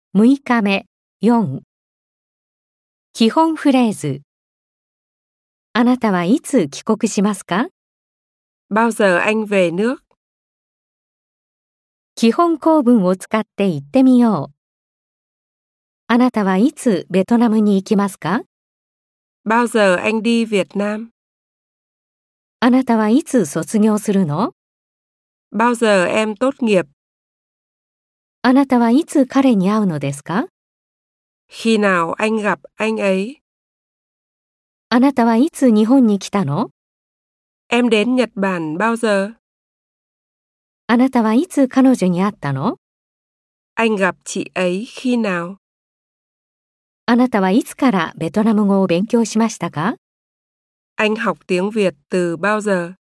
6日目4基本フレーズあなたはいつ帰国しますか Bao giờ anh về nước? 基本構文を使って言ってみよう。あなたはいつベトナムに行きますか Bao giờ anh đi Việt Nam? あなたはいつ卒業するの Bao giờ em tốt nghiệp? あなたはいつ彼に会うのですか Khi nào anh gặp anh ấy? あなたはいつ日本に来たの Em đến Nhật Bản bao giờ? あなたはいつ彼女に会ったの Anh gặp chị ấy khi nào? あなたはいつからベトナム語を勉強しましたか Anh học tiếng Việt từ bao giờ?